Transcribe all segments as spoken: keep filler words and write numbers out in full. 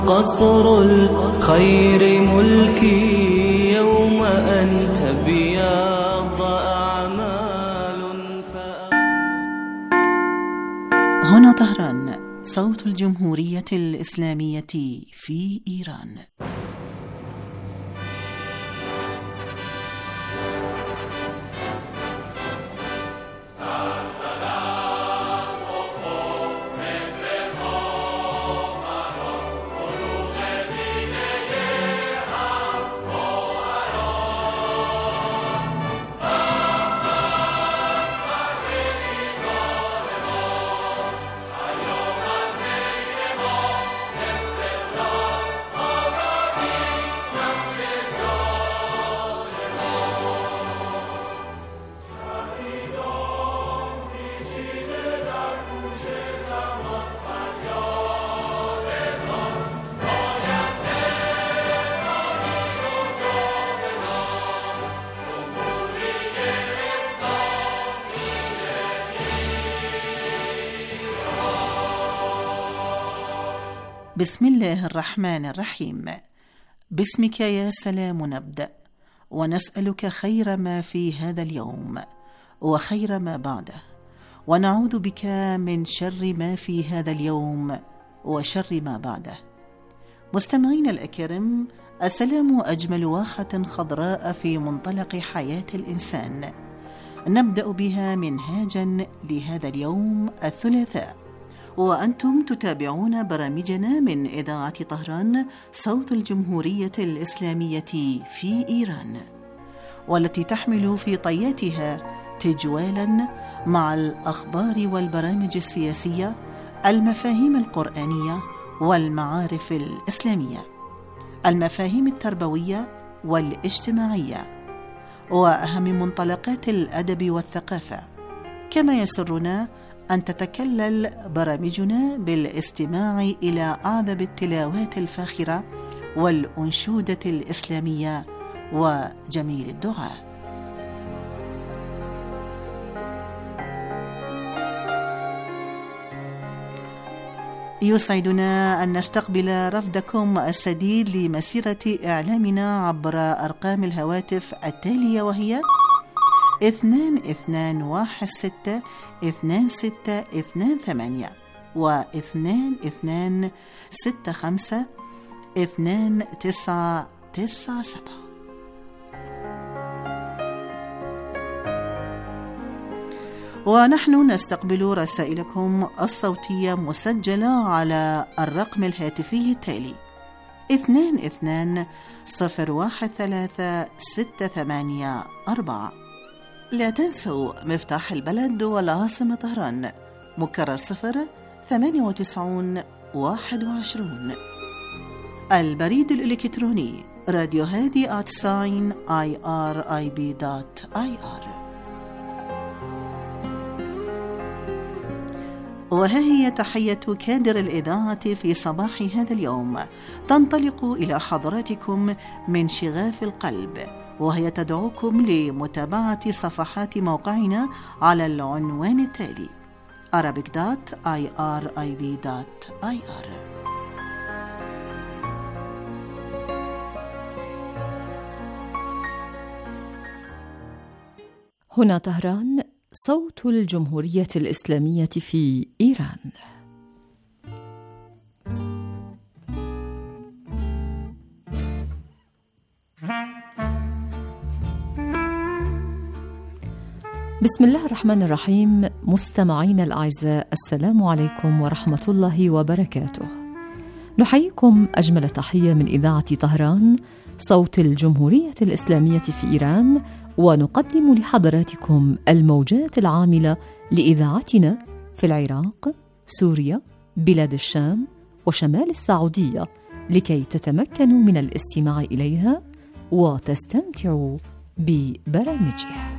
قصر الخير ملكي يوم أن تبيض أعمال فأ... هنا طهران، صوت الجمهورية الإسلامية في إيران. بسم الله الرحمن الرحيم. باسمك يا سلام نبدأ، ونسألك خير ما في هذا اليوم وخير ما بعده، ونعوذ بك من شر ما في هذا اليوم وشر ما بعده. مستمعين الأكرام، السلام أجمل واحة خضراء في منطلق حياة الإنسان، نبدأ بها منهاجا لهذا اليوم الثلاثاء، وأنتم تتابعون برامجنا من إذاعة طهران، صوت الجمهورية الإسلامية في إيران، والتي تحمل في طياتها تجوالا مع الأخبار والبرامج السياسية، المفاهيم القرآنية والمعارف الإسلامية، المفاهيم التربوية والاجتماعية، وأهم منطلقات الأدب والثقافة. كما يسرنا أن تتكلل برامجنا بالاستماع إلى أعذب التلاوات الفاخرة والأنشودة الإسلامية وجميل الدعاء. يسعدنا أن نستقبل رفدكم السديد لمسيرة إعلامنا عبر أرقام الهواتف التالية، وهي اثنان اثنان واحد ستة اثنان ستة اثنان ثمانية واثنان اثنان ستة خمسة اثنان تسعة تسعة سبعة. ونحن نستقبل رسائلكم الصوتية مسجلة على الرقم الهاتفي التالي اثنان اثنان صفر واحد ثلاثة ستة ثمانية أربعة. لا تنسوا مفتاح البلد والعاصمة طهران، مكرر صفر ثمانية وتسعون واحد وعشرون. البريد الإلكتروني راديو هادي آت ساين آي آر آي بي دوت آي آر. وها هي تحية كادر الإذاعة في صباح هذا اليوم، تنطلق إلى حضراتكم من شغاف القلب، وهي تدعوكم لمتابعة صفحات موقعنا على العنوان التالي arabic dot i r i b dot i r. هنا طهران، صوت الجمهورية الإسلامية في إيران. بسم الله الرحمن الرحيم. مستمعينا الأعزاء، السلام عليكم ورحمة الله وبركاته. نحييكم أجمل تحية من إذاعة طهران، صوت الجمهورية الإسلامية في إيران، ونقدم لحضراتكم الموجات العاملة لإذاعتنا في العراق، سوريا، بلاد الشام وشمال السعودية، لكي تتمكنوا من الاستماع إليها وتستمتعوا ببرامجها.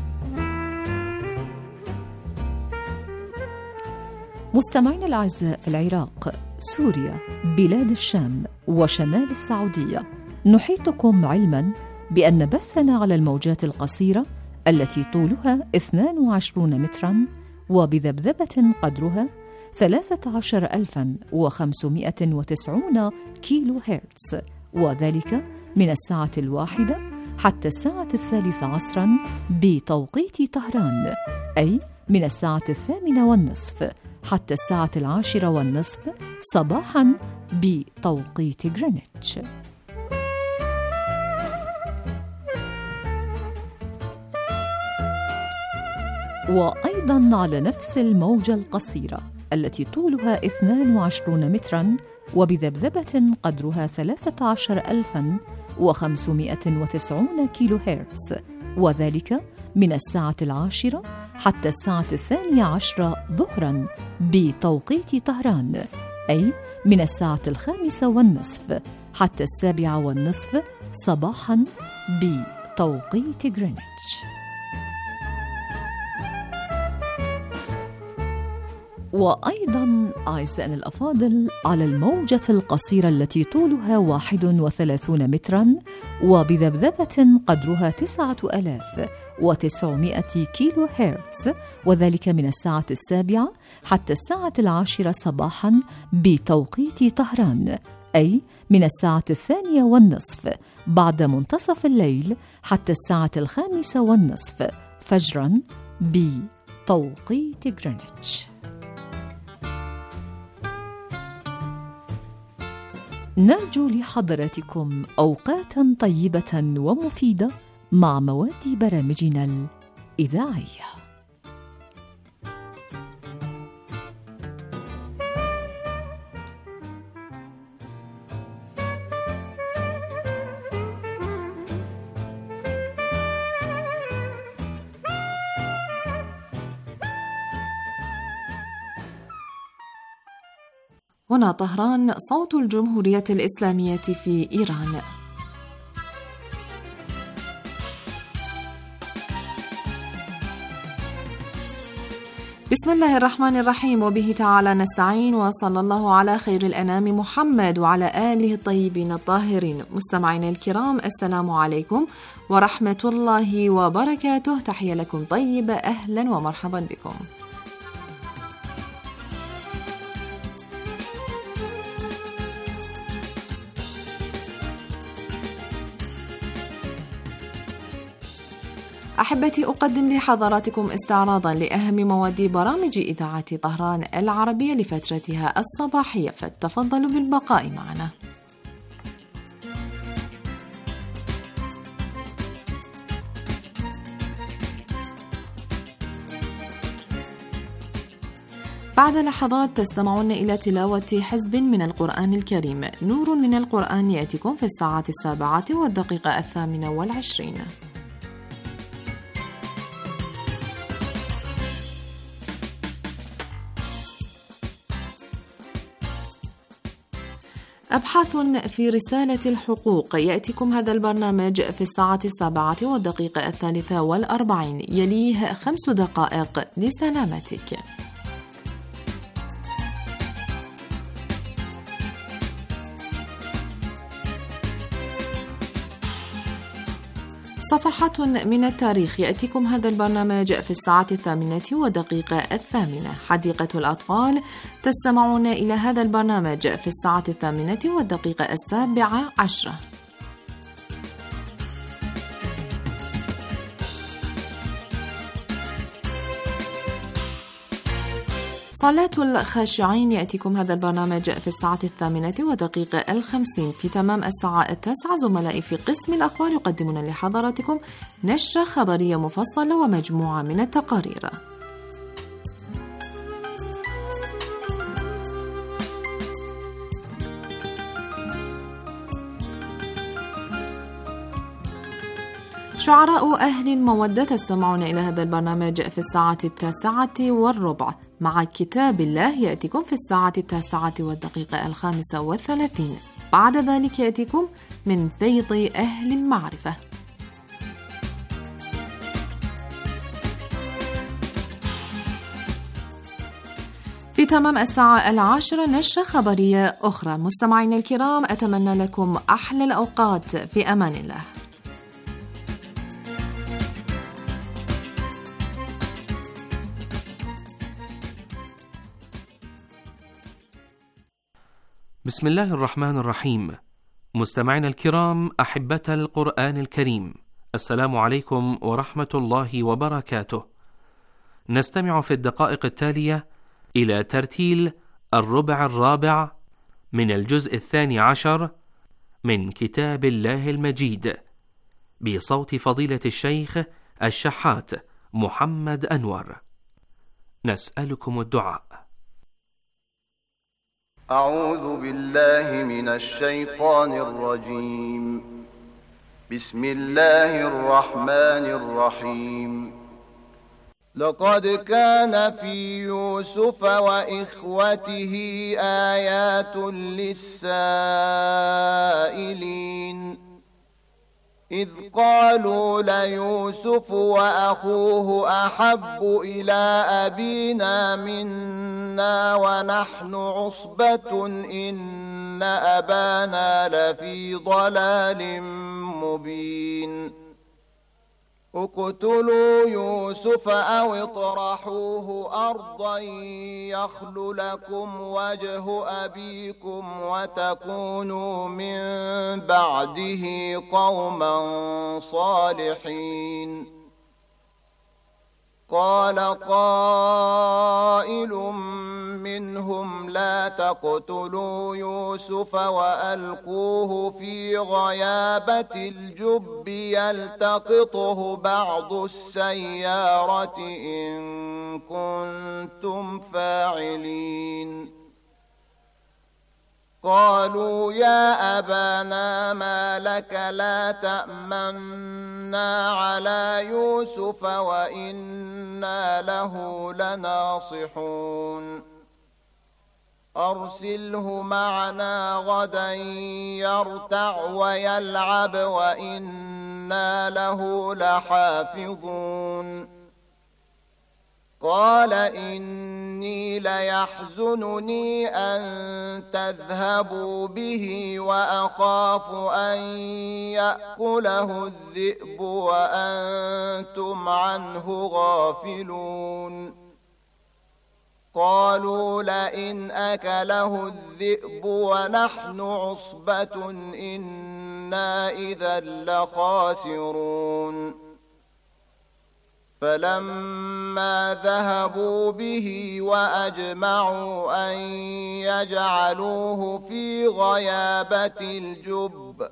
مستمعينا الأعزاء، في العراق، سوريا، بلاد الشام وشمال السعودية، نحيطكم علما بأن بثنا على الموجات القصيرة التي طولها اثنان وعشرين مترا وبذبذبة قدرها ثلاثة عشر ألفاً وخمسمائة وتسعين كيلو هرتز، وذلك من الساعة الواحدة حتى الساعة الثالثة عصراً بتوقيت طهران، أي من الساعة الثامنة والنصف حتى الساعة العاشرة والنصف صباحاً بتوقيت غرينتش. وأيضاً على نفس الموجة القصيرة التي طولها اثنان وعشرين متراً وبذبذبة قدرها ثلاثة عشر ألفاً وخمسمائة وتسعين كيلو هرتز، وذلك من الساعة العاشرة حتى الساعة الثانية عشرة ظهراً بتوقيت طهران، أي من الساعة الخامسة والنصف حتى السابعة والنصف صباحاً بتوقيت غرينتش. وأيضاً أعزائنا الأفاضل على الموجة القصيرة التي طولها واحد وثلاثون متراً وبذبذبة قدرها تسعة آلاف وتسعمائة كيلو هرتز، وذلك من الساعة السابعة حتى الساعة العاشرة صباحاً بتوقيت طهران، أي من الساعة الثانية والنصف بعد منتصف الليل حتى الساعة الخامسة والنصف فجراً بتوقيت غرينتش. نرجو لحضراتكم أوقاتاً طيبة ومفيدة مع مواد برامجنا الإذاعية. هنا طهران، صوت الجمهورية الإسلامية في إيران. بسم الله الرحمن الرحيم، وبه تعالى نستعين، وصلى الله على خير الأنام محمد وعلى آله الطيبين الطاهرين. مستمعينا الكرام، السلام عليكم ورحمة الله وبركاته. تحية لكم طيبة، أهلا ومرحبا بكم. أحبتي، أقدم لحضراتكم استعراضا لأهم مواد برامج إذاعة طهران العربية لفترتها الصباحية، فلتفضلوا بالبقاء معنا. بعد لحظات تستمعون إلى تلاوة حزب من القرآن الكريم. نور من القرآن يأتيكم في الساعة السابعة والدقيقة الثامنة والعشرين. أبحاث في رسالة الحقوق يأتيكم هذا البرنامج في الساعة السابعة والدقيقة الثالثة والأربعين، يليه خمس دقائق لسلامتك. صفحات من التاريخ يأتيكم هذا البرنامج في الساعة الثامنة والدقيقة الثامنة. حديقة الأطفال تستمعون إلى هذا البرنامج في الساعة الثامنة والدقيقة السابعة عشرة. صلاة الخاشعين يأتيكم هذا البرنامج في الساعة الثامنة ودقيقة الخمسين. في تمام الساعة التاسعة زملائي في قسم الأخبار يقدمون لحضراتكم نشرة خبرية مفصلة ومجموعة من التقارير. شعراء أهل المودة تستمعون إلى هذا البرنامج في الساعة التاسعة والربع. مع كتاب الله يأتيكم في الساعة التاسعة والدقيقة الخامسة والثلاثين. بعد ذلك يأتيكم من فيض أهل المعرفة. في تمام الساعة العاشرة نشرة خبرية أخرى. مستمعينا الكرام، أتمنى لكم أحلى الأوقات، في أمان الله. بسم الله الرحمن الرحيم. مستمعينا الكرام، أحبة القرآن الكريم، السلام عليكم ورحمة الله وبركاته. نستمع في الدقائق التالية إلى ترتيل الربع الرابع من الجزء الثاني عشر من كتاب الله المجيد بصوت فضيلة الشيخ الشحات محمد أنور. نسألكم الدعاء. أعوذ بالله من الشيطان الرجيم. بسم الله الرحمن الرحيم. لقد كان في يوسف وإخوته آيات للسائلين إذ قالوا ليوسف وأخوه أحب إلى أبينا منا ونحن عصبة إن أبانا لفي ضلال مبين اقتلوا يوسف أو اطرحوه أرضا يخل لكم وجه أبيكم وتكونوا من بعده قوما صالحين. قال قائل منهم لا تقتلوا يوسف وألقوه في غيابة الجب يلتقطه بعض السيارة إن كنتم فاعلين. قالوا يا أبانا ما لك لا تأمنا على يوسف وإنا له لناصحون. أرسله معنا غدا يرتع ويلعب وإنا له لحافظون. قال إني ليحزنني أن تذهبوا به وأخاف أن يأكله الذئب وأنتم عنه غافلون. قالوا لئن أكله الذئب ونحن عصبة إنا إذا لخاسرون. فلما ذهبوا به وأجمعوا أن يجعلوه في غيابة الجب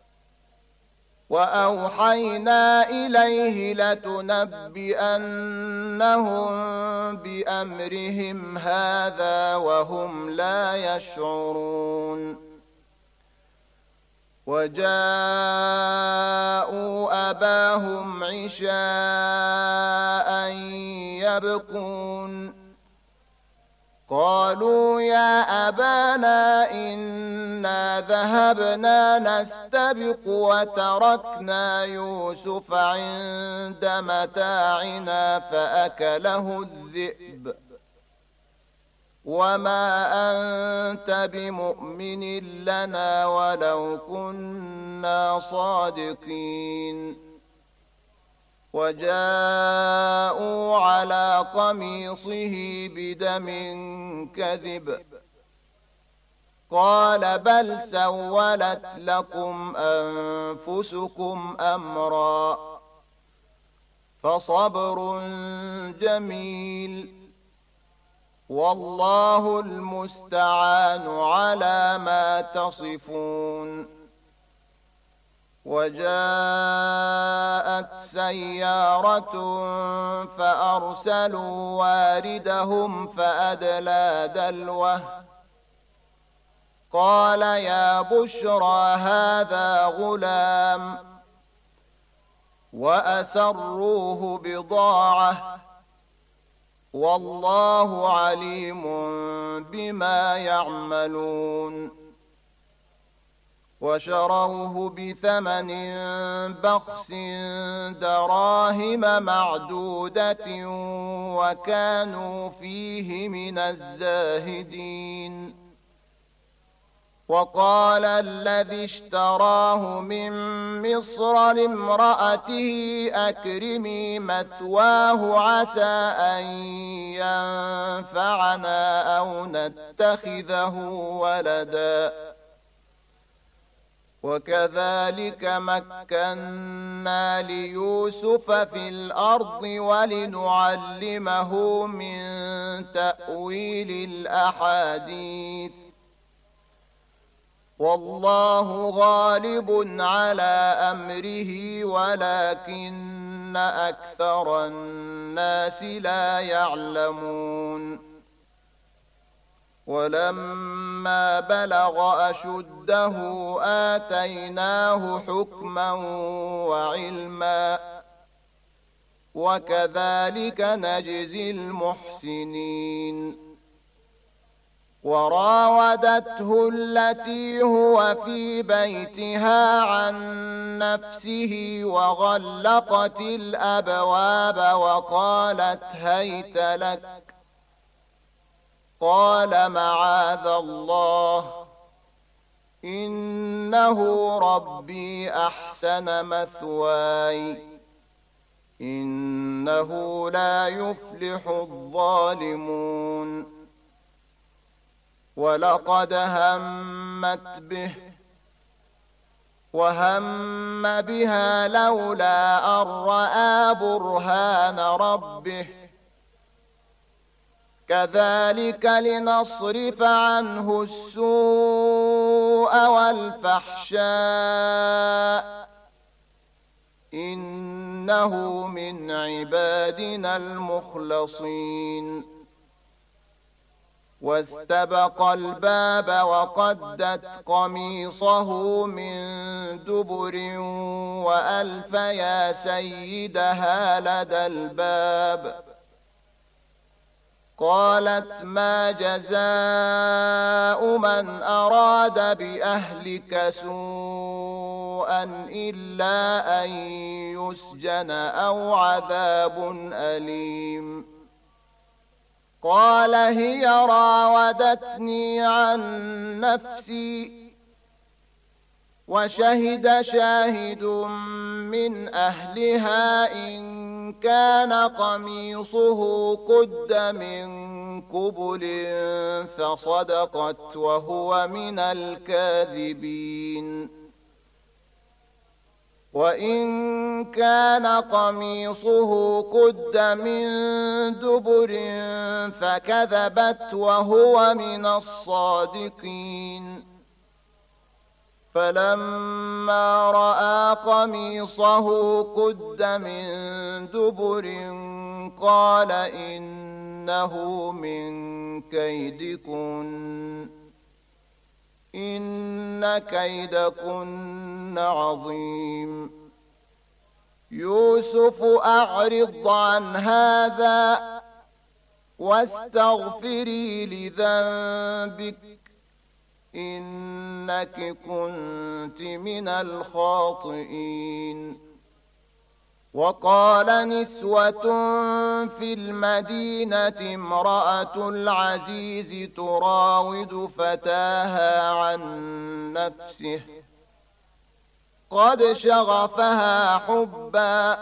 وأوحينا إليه لتنبئنهم بأمرهم هذا وهم لا يشعرون. وجاءوا أباهم عشاء يبكون. قالوا يا أبانا إنا ذهبنا نستبق وتركنا يوسف عند متاعنا فأكله الذئب وما أنت بمؤمن لنا ولو كنا صادقين. وجاءوا على قميصه بدم كذب قال بل سولت لكم أنفسكم أمرا فصبر جميل والله المستعان على ما تصفون. وجاءت سيارة فأرسلوا واردهم فأدلى دلوه قال يا بشرى هذا غلام وأسروه بضاعة والله عليم بما يعملون. وشروه بثمن بخس دراهم معدودة وكانوا فيه من الزاهدين. وقال الذي اشتراه من مصر لامرأته أكرمي مثواه عسى أن ينفعنا أو نتخذه ولدا وكذلك مكنا ليوسف في الأرض ولنعلمه من تأويل الأحاديث والله غالب على أمره ولكن أكثر الناس لا يعلمون ولما بلغ أشده آتيناه حكما وعلما وكذلك نجزي المحسنين وراودته التي هو في بيتها عن نفسه وغلقت الأبواب وقالت هيت لك قال معاذ الله إنه ربي أحسن مثواي إنه لا يفلح الظالمون ولقد همت به وهم بها لولا أن رأى برهان ربه كذلك لنصرف عنه السوء والفحشاء إنه من عبادنا المخلصين واستبق الباب وقدت قميصه من دبر وألف يا سيدها لدى الباب قالت ما جزاء من أراد بأهلك سوءا إلا أن يسجن أو عذاب أليم قال هي راودتني عن نفسي وشهد شاهد من أهلها إن كان قميصه قد من قبل فصدقت وهو من الكاذبين وإن كان قميصه قد من دبر فكذبت وهو من الصادقين فلما رأى قميصه قد من دبر قال إنه من كيدكن إن كيدكن عظيم يوسف أعرض عن هذا واستغفري لذنبك إنك كنت من الخاطئين وقال نسوة في المدينة امرأة العزيز تراود فتاها عن نفسه قد شغفها حبا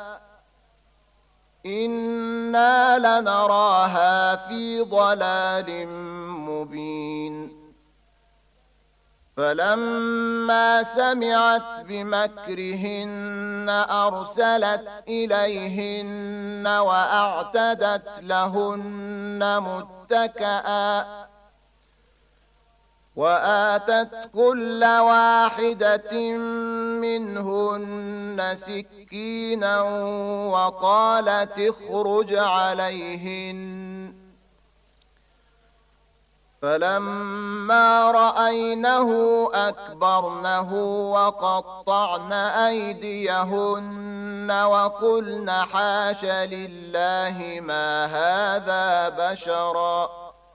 إنا لنراها في ضلال مبين فلما سمعت بمكرهن أرسلت إليهن وأعتدت لهن متكئا وآتت كل واحدة منهن سكينا وقالت اخرج عليهن فلما رأينه أكبرنه وقطعن أيديهن وقلن حاش لله ما هذا بشرا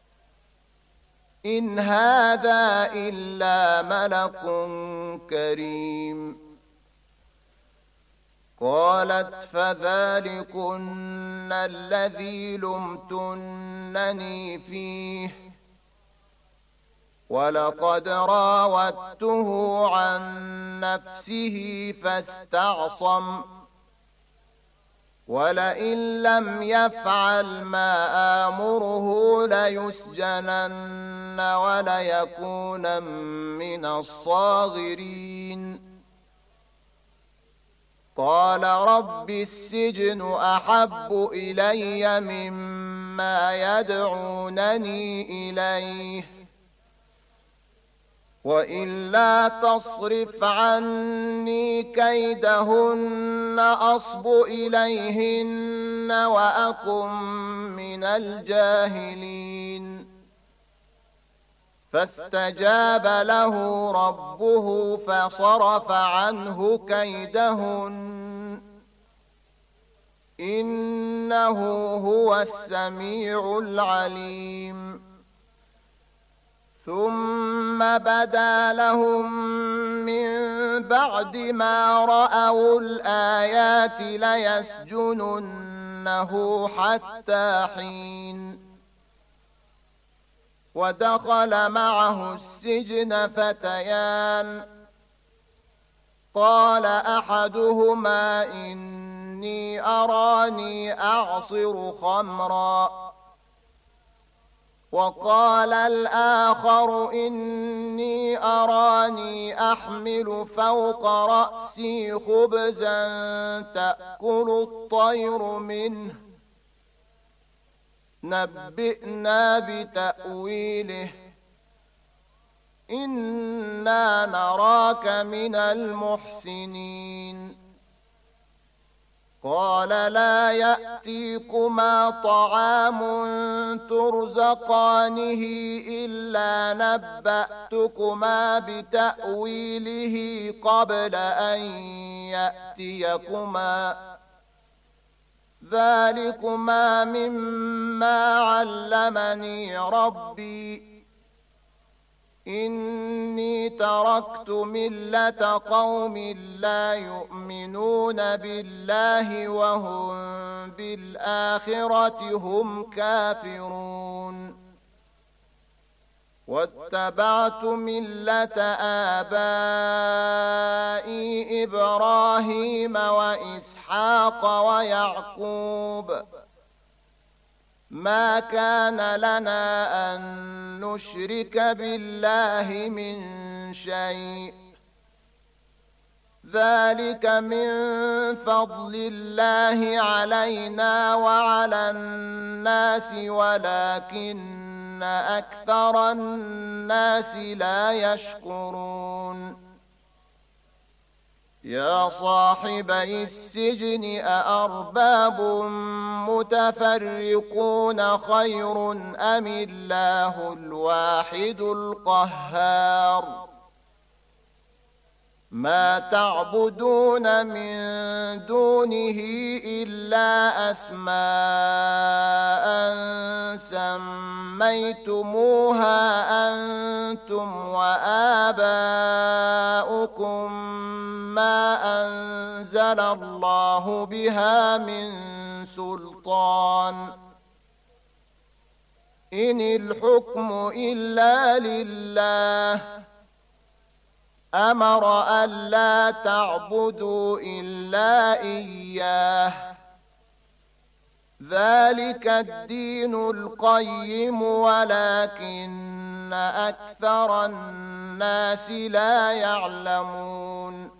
إن هذا إلا ملك كريم قالت فذلكن الذي لمتنني فيه ولقد راودته عن نفسه فاستعصم ولئن لم يفعل ما آمره ليسجنن وليكون من الصاغرين قال رب السجن أحب إلي مما يدعونني إليه وإلا تصرف عني كيدهن أصب إليهن وأكن من الجاهلين فاستجاب له ربه فصرف عنه كيدهن إنه هو السميع العليم ثم بدا لهم من بعد ما رأوا الآيات ليسجننه حتى حين ودخل معه السجن فتيان قال أحدهما إني أراني أعصر خمرا وقال الآخر إني أراني أحمل فوق رأسي خبزا تأكل الطير منه نبئنا بتأويله إنا نراك من المحسنين قال لا يأتيكما طعام ترزقانه إلا نبأتكما بتأويله قبل أن يأتيكما ذلكما مما علمني ربي إني تركت ملة قوم لا يؤمنون بالله وهم بالآخرة هم كافرون واتبعت ملة آبائي إبراهيم وإسحاق ويعقوب ما كان لنا أن نشرك بالله من شيء ذلك من فضل الله علينا وعلى الناس ولكن أكثر الناس لا يشكرون يا صاحبي السجن أأرباب متفرقون خير أم الله الواحد القهار ما تعبدون من دونه إلا أسماء سميتموها أنتم وآباؤكم ما أنزل الله بها من سلطان إن الحكم إلا لله أمر ألا تعبدوا إلا إياه ذلك الدين القيم ولكن أكثر الناس لا يعلمون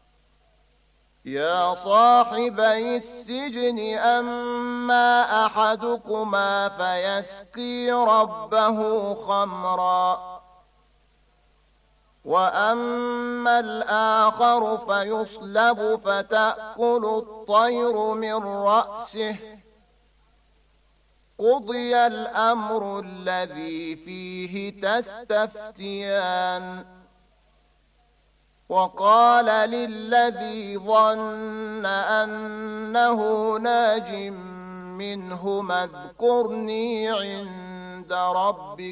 يا صاحبي السجن أما أحدكما فيسقي ربه خمرا وأما الآخر فيصلب فتأكل الطير من رأسه قضي الأمر الذي فيه تستفتيان وقال للذي ظن أنه ناج منهما اذكرني عند ربك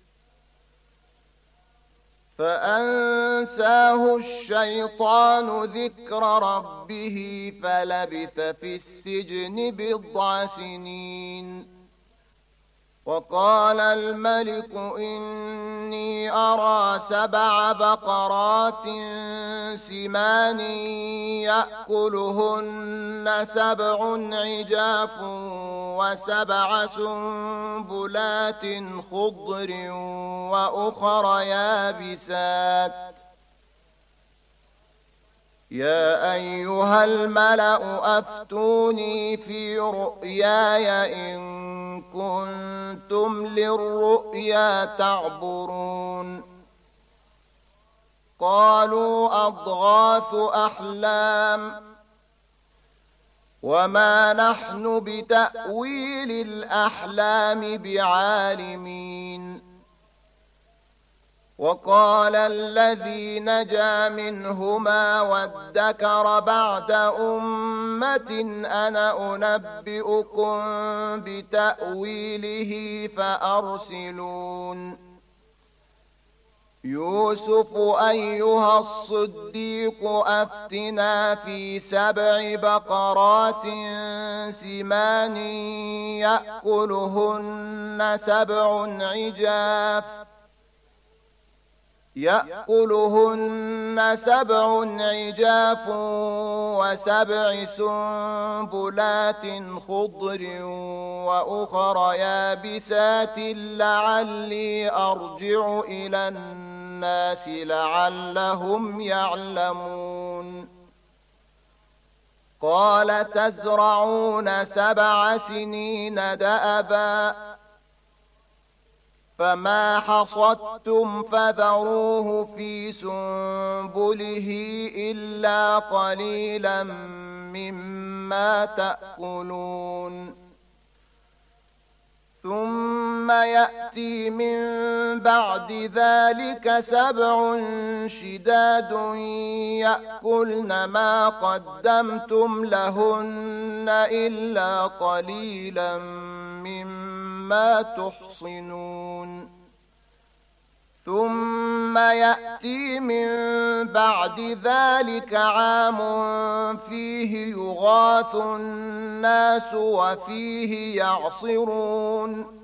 فأنساه الشيطان ذكر ربه فلبث في السجن بضع سنين وقال الملك إني أرى سبع بقرات سمان يأكلهن سبع عجاف وسبع سنبلات خضر وأخر يابسات يا أيها الملأ أفتوني في رؤياي إن كنتم للرؤيا تعبرون قالوا أضغاث أحلام وما نحن بتأويل الأحلام بعالمين وقال الذي نجا منهما وادكر بعد أمة أنا أنبئكم بتأويله فأرسلون يوسف أيها الصديق أفتنا في سبع بقرات سمان يأكلهن سبع عجاف يأكلهن سبع عجاف وسبع سنبلات خضر وأخر يابسات لعلي أرجع إلى الناس لعلهم يعلمون قال تزرعون سبع سنين دأبا فما حصدتم فذروه في سنبله إلا قليلا مما تأكلون ثم يأتي من بعد ذلك سبع شداد يأكلن ما قدمتم لهن إلا قليلا مما تحصنون ثم يأتي من بعد ذلك عام فيه يغاث الناس وفيه يعصرون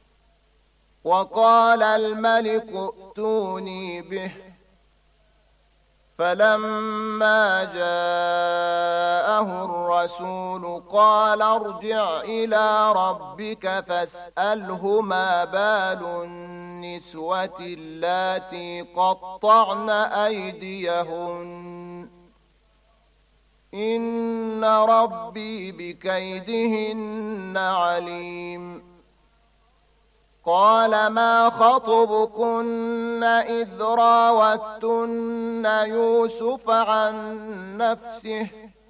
وقال الملك ائتوني به فلما جاءه الرسول قال ارجع إلى ربك فاسأله ما بال النسوة اللاتي قطعن أيديهن إن ربي بكيدهن عليم قال ما خطبكن إذ راوتن يوسف عن نفسه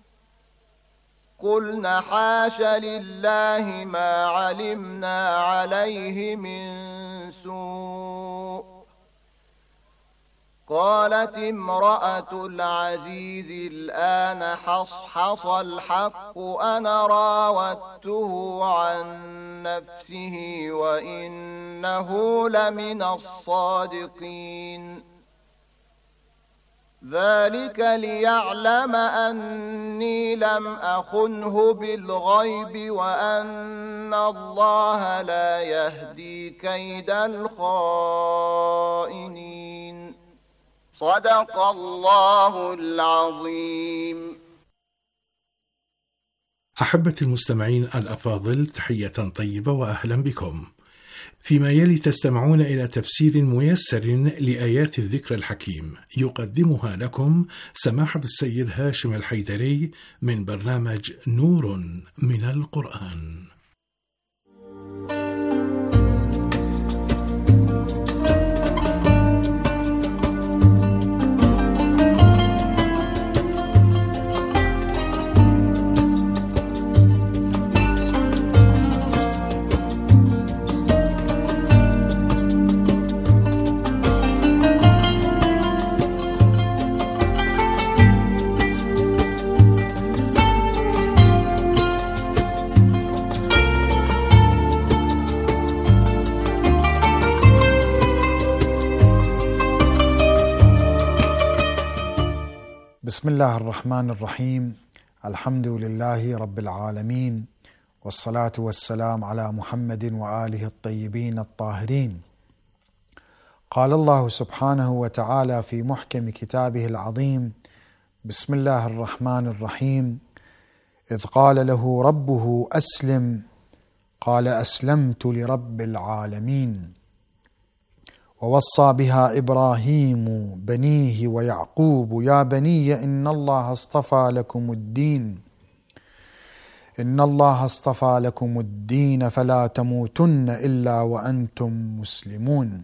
قلنا حاش لله ما علمنا عليه من سوء قالت امرأة العزيز الآن حصحص الحق أنا راودته عن نفسه وإنه لمن الصادقين ذلك ليعلم أني لم أخنه بالغيب وأن الله لا يهدي كيد الخائنين صدق الله العظيم. أحبتي المستمعين الأفاضل، تحية طيبة وأهلا بكم. فيما يلي تستمعون إلى تفسير ميسر لآيات الذكر الحكيم يقدمها لكم سماحة السيد هاشم الحيدري من برنامج نور من القرآن. بسم الله الرحمن الرحيم. الحمد لله رب العالمين، والصلاة والسلام على محمد وآله الطيبين الطاهرين. قال الله سبحانه وتعالى في محكم كتابه العظيم: بسم الله الرحمن الرحيم. إذ قال له ربه أسلم قال أسلمت لرب العالمين. ووصى بها إبراهيم بنيه ويعقوب يا بني إن الله اصطفى لكم الدين إن الله اصطفى لكم الدين فلا تموتن إلا وأنتم مسلمون.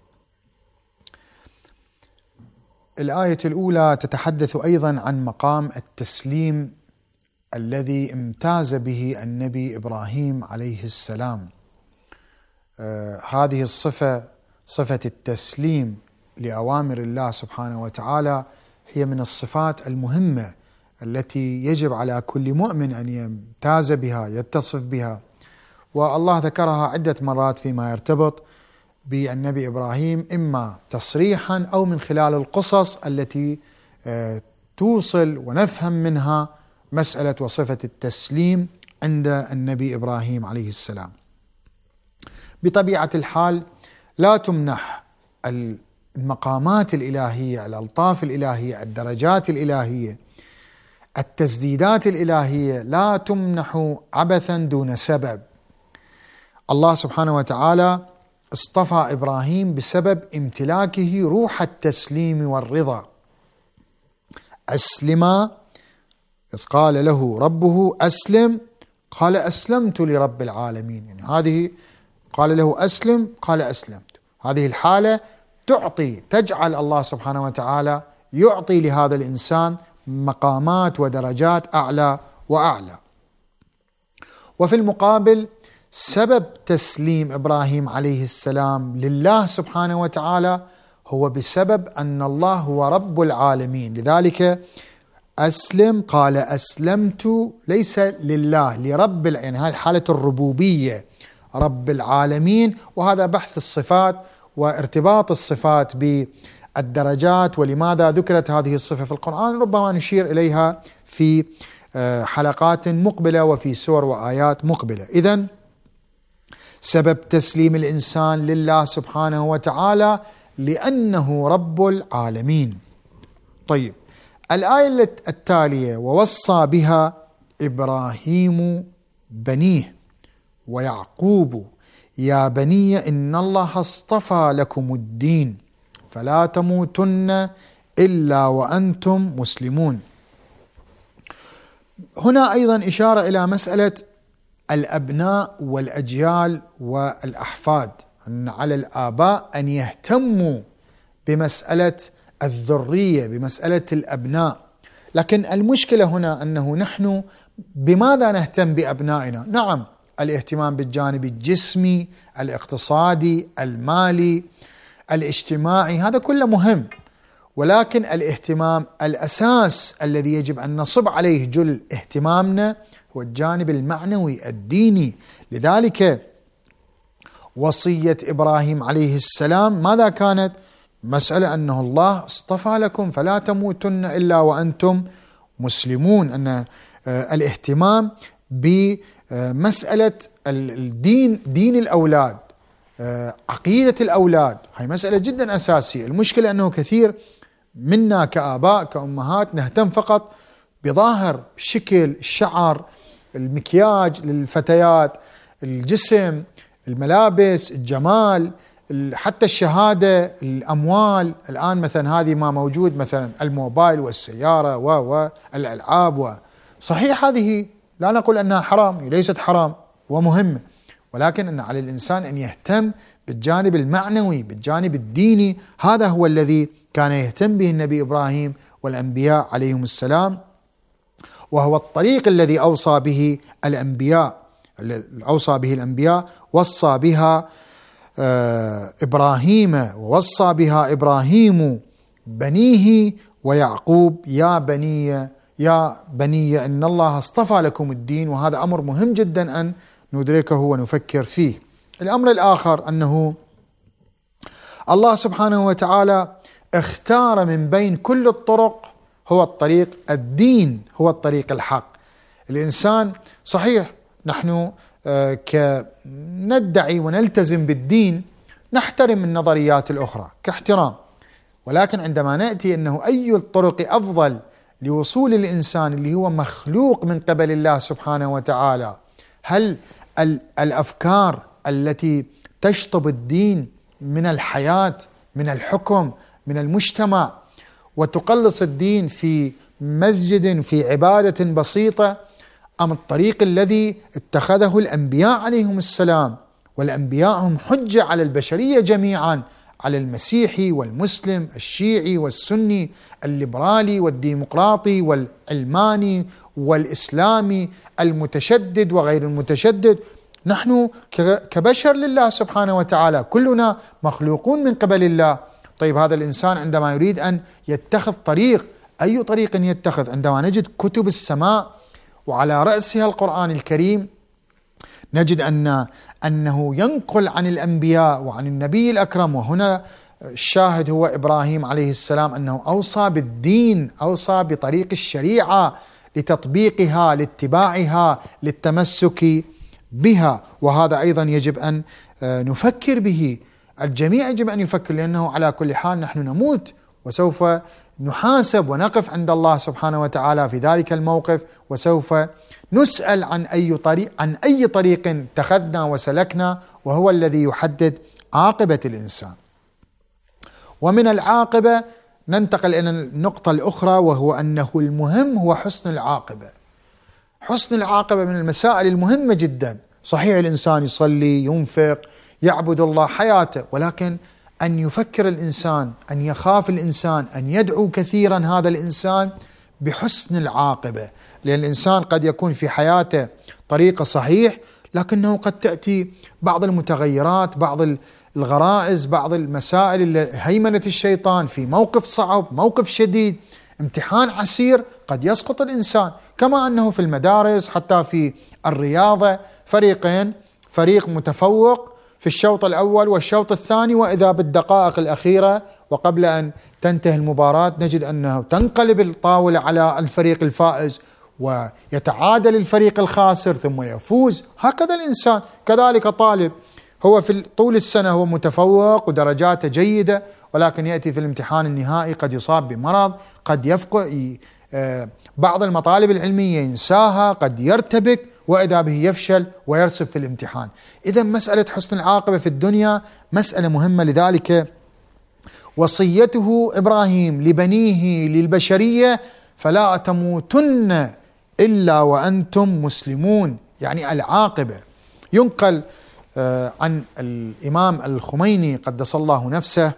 الآية الأولى تتحدث أيضا عن مقام التسليم الذي امتاز به النبي إبراهيم عليه السلام. آه هذه الصفة، صفة التسليم لأوامر الله سبحانه وتعالى، هي من الصفات المهمة التي يجب على كل مؤمن أن يمتاز بها، يتصف بها، والله ذكرها عدة مرات فيما يرتبط بالنبي إبراهيم، إما تصريحا أو من خلال القصص التي توصل ونفهم منها مسألة وصفة التسليم عند النبي إبراهيم عليه السلام. بطبيعة الحال لا تمنح المقامات الإلهية، الألطاف الإلهية، الدرجات الإلهية، التسديدات الإلهية لا تمنح عبثا دون سبب. الله سبحانه وتعالى اصطفى إبراهيم بسبب امتلاكه روح التسليم والرضا. أسلم، إذ قال له ربه أسلم قال أسلمت لرب العالمين. يعني هذه قال له أسلم قال أسلمت. هذه الحالة تعطي تجعل الله سبحانه وتعالى يعطي لهذا الإنسان مقامات ودرجات أعلى وأعلى. وفي المقابل سبب تسليم إبراهيم عليه السلام لله سبحانه وتعالى هو بسبب أن الله هو رب العالمين. لذلك أسلم قال أسلمت ليس لله، لرب، يعني هذه حالة الربوبية، رب العالمين. وهذا بحث الصفات وارتباط الصفات بالدرجات ولماذا ذكرت هذه الصفة في القرآن، ربما نشير إليها في حلقات مقبلة وفي سور وآيات مقبلة. إذن سبب تسليم الإنسان لله سبحانه وتعالى لأنه رب العالمين. طيب، الآية التالية: ووصى بها إبراهيم بنيه ويعقوب يا بني إن الله اصطفى لكم الدين فلا تموتن إلا وأنتم مسلمون. هنا أيضا إشارة إلى مسألة الأبناء والأجيال والأحفاد، أن على الآباء أن يهتموا بمسألة الذرية، بمسألة الأبناء. لكن المشكلة هنا أنه نحن بماذا نهتم بأبنائنا؟ نعم، الاهتمام بالجانب الجسمي، الاقتصادي، المالي، الاجتماعي، هذا كله مهم، ولكن الاهتمام الأساس الذي يجب أن نصب عليه جل اهتمامنا هو الجانب المعنوي الديني. لذلك وصية إبراهيم عليه السلام ماذا كانت؟ مسألة أنه الله اصطفى لكم فلا تموتن إلا وأنتم مسلمون، أن الاهتمام بمسألة الدين، دين الأولاد، عقيدة الأولاد، هاي مسألة جدا أساسية. المشكلة أنه كثير منا كآباء كأمهات نهتم فقط بظاهر الشكل، الشعر، المكياج للفتيات، الجسم، الملابس، الجمال، حتى الشهادة، الأموال. الآن مثلا هذه ما موجود، مثلا الموبايل والسيارة والألعاب. صحيح هذه لا نقول أنها حرام، ليست حرام ومهمة، ولكن أن على الإنسان أن يهتم بالجانب المعنوي، بالجانب الديني. هذا هو الذي كان يهتم به النبي إبراهيم والأنبياء عليهم السلام، وهو الطريق الذي أوصى به الأنبياء أوصى به الأنبياء وصى بها إبراهيم ووصى بها إبراهيم بنيه ويعقوب يا بني يا بني إن الله اصطفى لكم الدين. وهذا أمر مهم جدا أن ندركه ونفكر فيه. الأمر الآخر أنه الله سبحانه وتعالى اختار من بين كل الطرق هو الطريق الدين، هو الطريق الحق. الإنسان صحيح نحن كندعي ونلتزم بالدين نحترم النظريات الأخرى كاحترام، ولكن عندما نأتي أنه أي الطرق أفضل لوصول الإنسان اللي هو مخلوق من قبل الله سبحانه وتعالى، هل الأفكار التي تشطب الدين من الحياة، من الحكم، من المجتمع، وتقلص الدين في مسجد في عبادة بسيطة، أم الطريق الذي اتخذه الأنبياء عليهم السلام؟ والأنبياء هم حجة على البشرية جميعا، على المسيحي والمسلم، الشيعي والسني، الليبرالي والديمقراطي والعلماني والإسلامي، المتشدد وغير المتشدد. نحن كبشر لله سبحانه وتعالى كلنا مخلوقون من قبل الله. طيب هذا الإنسان عندما يريد أن يتخذ طريق، أي طريق يتخذ؟ عندما نجد كتب السماء وعلى رأسها القرآن الكريم، نجد أن أنه ينقل عن الأنبياء وعن النبي الأكرم، وهنا الشاهد هو إبراهيم عليه السلام، أنه أوصى بالدين، أوصى بطريق الشريعة لتطبيقها، لاتباعها، للتمسك بها. وهذا أيضا يجب أن نفكر به، الجميع يجب أن يفكر، لأنه على كل حال نحن نموت وسوف نحاسب ونقف عند الله سبحانه وتعالى في ذلك الموقف، وسوف نسأل عن أي طريق عن أي طريق اتخذنا وسلكنا، وهو الذي يحدد عاقبة الإنسان. ومن العاقبة ننتقل إلى النقطة الأخرى، وهو أنه المهم هو حسن العاقبة. حسن العاقبة من المسائل المهمة جدا. صحيح الإنسان يصلي، ينفق، يعبد الله حياته، ولكن أن يفكر الإنسان، أن يخاف الإنسان، أن يدعو كثيرا هذا الإنسان بحسن العاقبة. لأن الإنسان قد يكون في حياته طريقة صحيح، لكنه قد تأتي بعض المتغيرات، بعض الغرائز، بعض المسائل، هيمنة الشيطان في موقف صعب، موقف شديد، امتحان عسير، قد يسقط الإنسان. كما أنه في المدارس، حتى في الرياضة، فريقين، فريق متفوق في الشوط الأول والشوط الثاني، وإذا بالدقائق الأخيرة وقبل أن تنتهي المباراة نجد أنه تنقلب الطاولة على الفريق الفائز ويتعادل الفريق الخاسر ثم يفوز. هكذا الإنسان، كذلك طالب هو في طول السنة هو متفوق ودرجاته جيدة، ولكن يأتي في الامتحان النهائي قد يصاب بمرض، قد يفقد بعض المطالب العلمية ينساها، قد يرتبك، وإذا به يفشل ويرسب في الامتحان. إذا مسألة حسن العاقبة في الدنيا مسألة مهمة. لذلك وصيته إبراهيم لبنيه للبشرية: فلا تموتن إلا وأنتم مسلمون، يعني العاقبة. ينقل عن الإمام الخميني قدس الله نفسه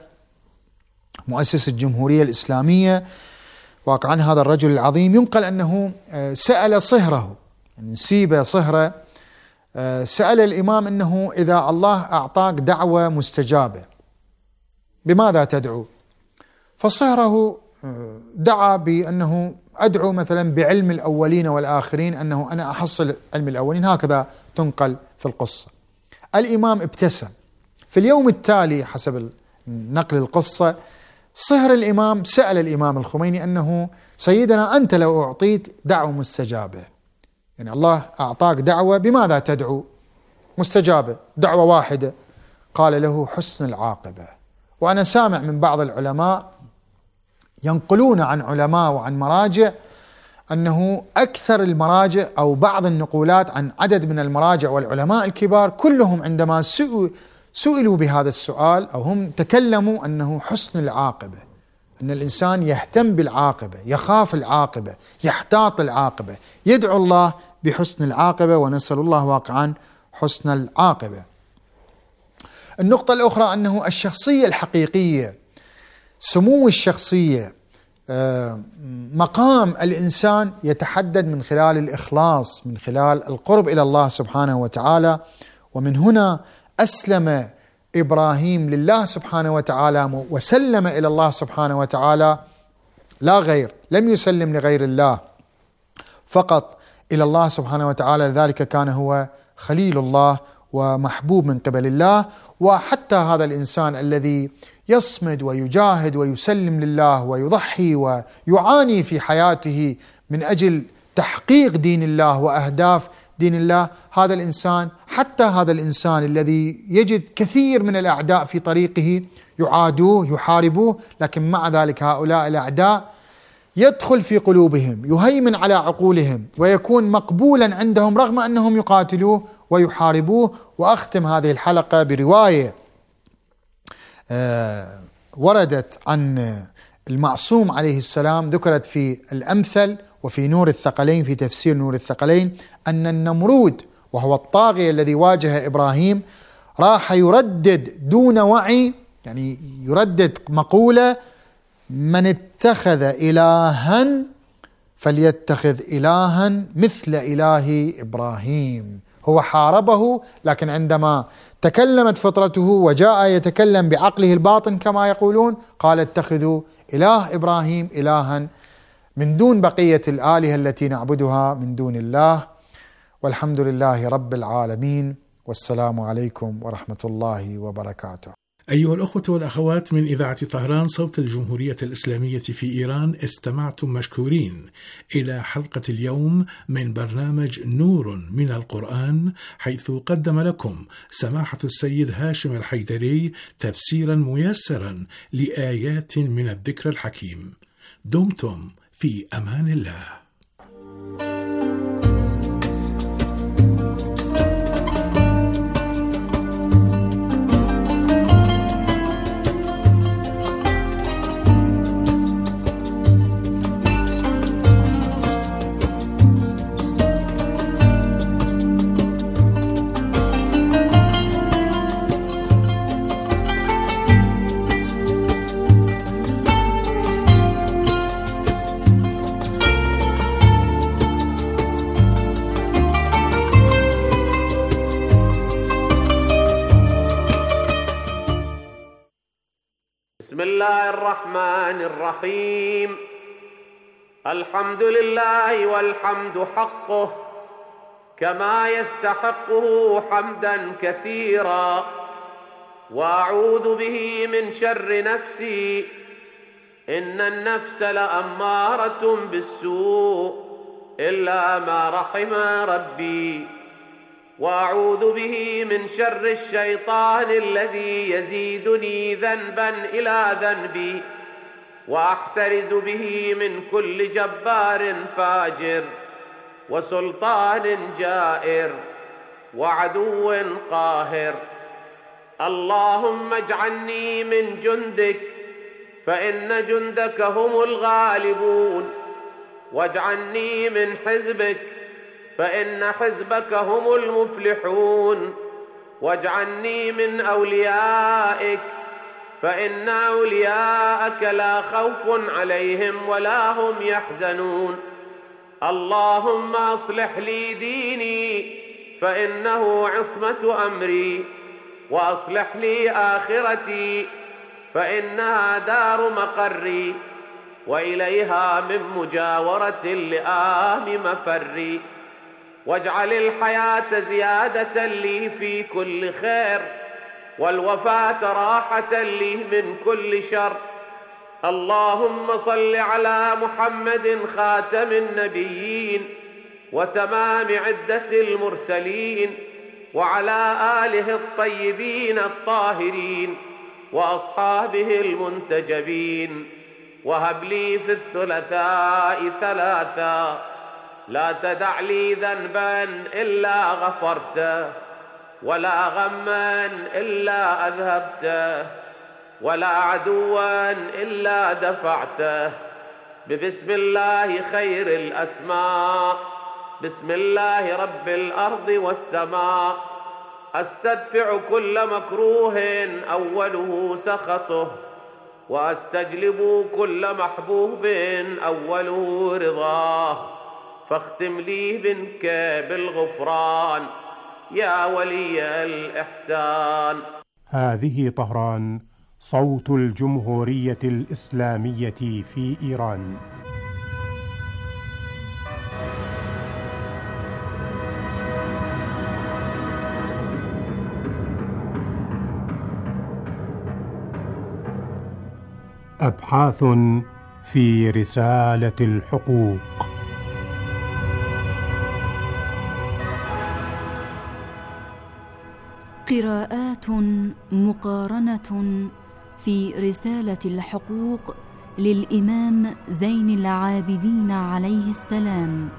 مؤسس الجمهورية الإسلامية، واقعا هذا الرجل العظيم، ينقل أنه سأل صهره، يعني نسيبه صهره، سأل الإمام أنه إذا الله أعطاك دعوة مستجابة بماذا تدعو؟ فصهره دعا بأنه أدعو مثلا بعلم الأولين والآخرين، أنه أنا أحصل علم الأولين، هكذا تنقل في القصة. الإمام ابتسم. في اليوم التالي حسب نقل القصة، صهر الإمام سأل الإمام الخميني أنه: سيدنا أنت لو أعطيت دعوة مستجابة، يعني الله أعطاك دعوة، بماذا تدعو مستجابة، دعوة واحدة؟ قال له: حسن العاقبة. وأنا سامع من بعض العلماء ينقلون عن علماء وعن مراجع أنه أكثر المراجع أو بعض النقولات عن عدد من المراجع والعلماء الكبار كلهم عندما سئلوا بهذا السؤال أو هم تكلموا أنه حسن العاقبة، أن الإنسان يهتم بالعاقبة، يخاف العاقبة، يحتاط العاقبة، يدعو الله بحسن العاقبة، ونسأل الله واقعا حسن العاقبة. النقطة الأخرى أنه الشخصية الحقيقية، سمو الشخصية، مقام الإنسان يتحدد من خلال الإخلاص، من خلال القرب إلى الله سبحانه وتعالى. ومن هنا أسلم إبراهيم لله سبحانه وتعالى وسلم إلى الله سبحانه وتعالى لا غير، لم يسلم لغير الله، فقط إلى الله سبحانه وتعالى. لذلك كان هو خليل الله ومحبوب من قبل الله. وحتى هذا الإنسان الذي يصمد ويجاهد ويسلم لله ويضحي ويعاني في حياته من أجل تحقيق دين الله وأهداف دين الله، هذا الإنسان حتى هذا الإنسان الذي يجد كثير من الأعداء في طريقه يعادوه يحاربوه، لكن مع ذلك هؤلاء الأعداء يدخل في قلوبهم، يهيمن على عقولهم، ويكون مقبولا عندهم رغم أنهم يقاتلوه ويحاربوه. وأختم هذه الحلقة برواية آه وردت عن المعصوم عليه السلام، ذكرت في الأمثل وفي نور الثقلين، في تفسير نور الثقلين، أن النمرود وهو الطاغية الذي واجه إبراهيم راح يردد دون وعي، يعني يردد مقولة: من اتخذ إلها فليتخذ إلها مثل إله إبراهيم. هو حاربه، لكن عندما تكلمت فطرته وجاء يتكلم بعقله الباطن كما يقولون، قال: اتخذوا إله إبراهيم إلها من دون بقية الآلهة التي نعبدها من دون الله. والحمد لله رب العالمين، والسلام عليكم ورحمة الله وبركاته. أيها الأخوة والأخوات من إذاعة طهران صوت الجمهورية الإسلامية في إيران، استمعتم مشكورين إلى حلقة اليوم من برنامج نور من القرآن، حيث قدم لكم سماحة السيد هاشم الحيدري تفسيرا ميسرا لآيات من الذكر الحكيم. دمتم في أمان الله. بسم الله الرحمن الرحيم. الحمد لله والحمد حقه كما يستحقه حمدا كثيرا، وأعوذ به من شر نفسي إن النفس لأمارة بالسوء إلا ما رحم ربي، وأعوذ به من شر الشيطان الذي يزيدني ذنبا إلى ذنبي، وأحترز به من كل جبار فاجر وسلطان جائر وعدو قاهر. اللهم اجعلني من جندك فإن جندك هم الغالبون، واجعلني من حزبك فإن حزبك هم المفلحون، واجعلني من أوليائك فإن أولياءك لا خوف عليهم ولا هم يحزنون. اللهم أصلح لي ديني فإنه عصمة أمري، وأصلح لي آخرتي فإنها دار مقري، وإليها من مجاورة اللئام مفري. واجعل الحياة زيادة لي في كل خير، والوفاة راحة لي من كل شر. اللهم صل على محمد خاتم النبيين وتمام عدة المرسلين، وعلى آله الطيبين الطاهرين وأصحابه المنتجبين. وهب لي في الثلاثاء ثلاثا، لا تدع لي ذنبا إلا غفرته، ولا غما إلا أذهبته، ولا عدوا إلا دفعته. ببسم الله خير الأسماء، بسم الله رب الأرض والسماء، أستدفع كل مكروه أوله سخطه، وأستجلب كل محبوب أوله رضاه. فاختم لي منك بالغفران يا ولي الإحسان. هذه طهران صوت الجمهورية الإسلامية في إيران. أبحاث في رسالة الحقوق. قراءات مقارنة في رسالة الحقوق للإمام زين العابدين عليه السلام.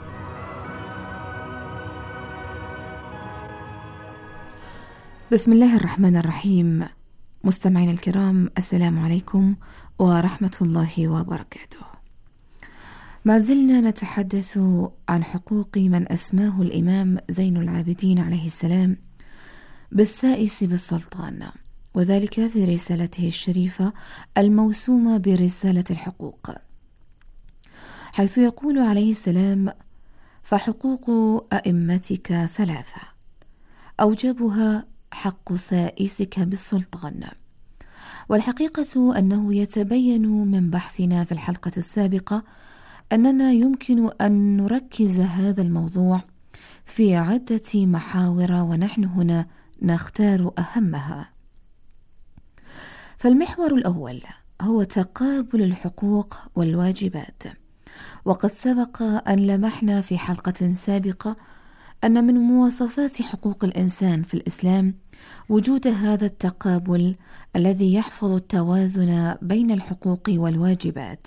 بسم الله الرحمن الرحيم. مستمعين الكرام، السلام عليكم ورحمة الله وبركاته. ما زلنا نتحدث عن حقوق من أسماه الإمام زين العابدين عليه السلام بالسائس بالسلطان، وذلك في رسالته الشريفة الموسومة برسالة الحقوق، حيث يقول عليه السلام: فحقوق أئمتك ثلاثة، أوجبها حق سائسك بالسلطان. والحقيقة أنه يتبين من بحثنا في الحلقة السابقة أننا يمكن أن نركز هذا الموضوع في عدة محاور، ونحن هنا نختار أهمها. فالمحور الأول هو تقابل الحقوق والواجبات، وقد سبق أن لمحنا في حلقة سابقة أن من مواصفات حقوق الإنسان في الإسلام وجود هذا التقابل الذي يحفظ التوازن بين الحقوق والواجبات.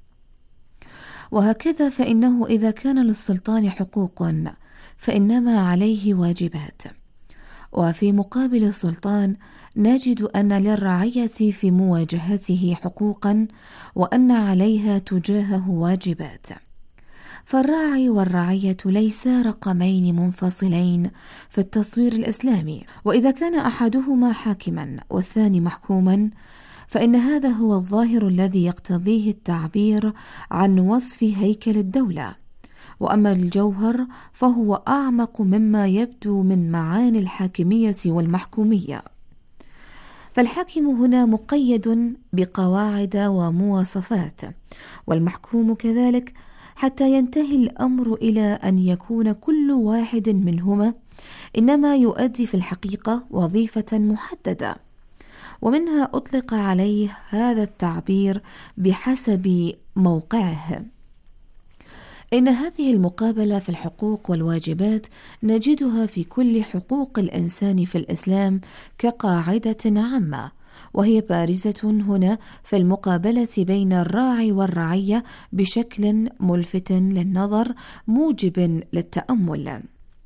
وهكذا فإنه إذا كان للسلطان حقوق فإنما عليه واجبات، وفي مقابل السلطان نجد أن للرعية في مواجهته حقوقا وأن عليها تجاهه واجبات. فالراعي والرعية ليسا رقمين منفصلين في التصوير الإسلامي، وإذا كان أحدهما حاكما والثاني محكوما فإن هذا هو الظاهر الذي يقتضيه التعبير عن وصف هيكل الدولة. وأما الجوهر فهو أعمق مما يبدو من معاني الحاكمية والمحكومية. فالحاكم هنا مقيد بقواعد ومواصفات، والمحكوم كذلك، حتى ينتهي الأمر إلى أن يكون كل واحد منهما إنما يؤدي في الحقيقة وظيفة محددة، ومنها أطلق عليه هذا التعبير بحسب موقعه. إن هذه المقابلة في الحقوق والواجبات نجدها في كل حقوق الإنسان في الإسلام كقاعدة عامة، وهي بارزة هنا في المقابلة بين الراعي والرعية بشكل ملفت للنظر موجب للتأمل.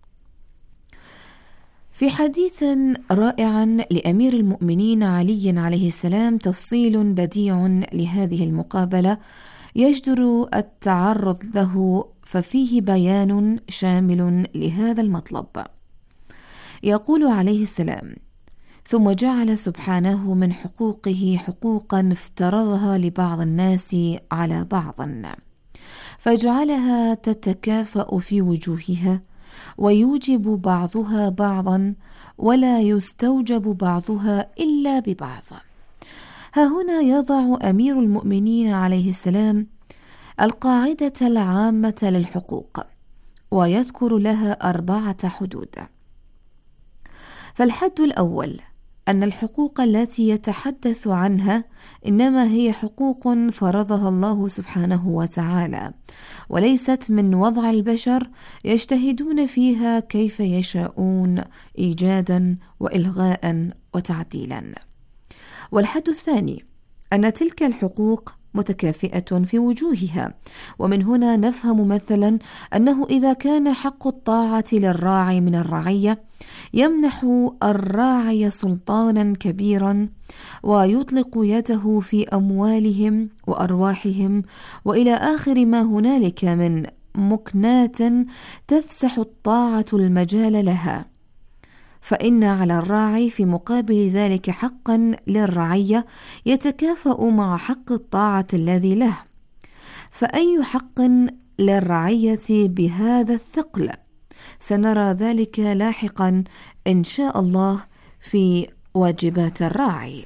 في حديث رائع لأمير المؤمنين علي عليه السلام تفصيل بديع لهذه المقابلة يجدر التعرض له، ففيه بيان شامل لهذا المطلب. يقول عليه السلام: ثم جعل سبحانه من حقوقه حقوقا افترضها لبعض الناس على بعض، فجعلها تتكافأ في وجوهها، ويوجب بعضها بعضا، ولا يستوجب بعضها إلا ببعض. ها هنا يضع أمير المؤمنين عليه السلام القاعدة العامة للحقوق، ويذكر لها أربعة حدود. فالحد الأول أن الحقوق التي يتحدث عنها إنما هي حقوق فرضها الله سبحانه وتعالى، وليست من وضع البشر يجتهدون فيها كيف يشاءون إيجادا وإلغاء وتعديلا. والحد الثاني أن تلك الحقوق متكافئة في وجوهها، ومن هنا نفهم مثلا أنه إذا كان حق الطاعة للراعي من الرعية يمنح الراعي سلطانا كبيرا ويطلق يده في أموالهم وأرواحهم وإلى آخر ما هنالك من مكنات تفسح الطاعة المجال لها، فإن على الراعي في مقابل ذلك حقا للرعية يتكافأ مع حق الطاعة الذي له. فأي حق للرعية بهذا الثقل؟ سنرى ذلك لاحقا إن شاء الله في واجبات الراعي.